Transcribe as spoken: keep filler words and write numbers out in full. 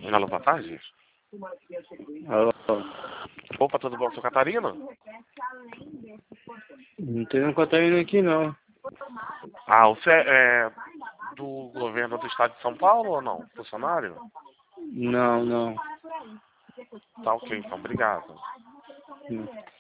Alô, boa tarde. Alô. Opa, tudo bom, sou Catarina? Não tem um Catarina aqui, não. Ah, você é, é do governo do estado de São Paulo ou não? Funcionário? Não, não. Tá ok, então, obrigado. Hum.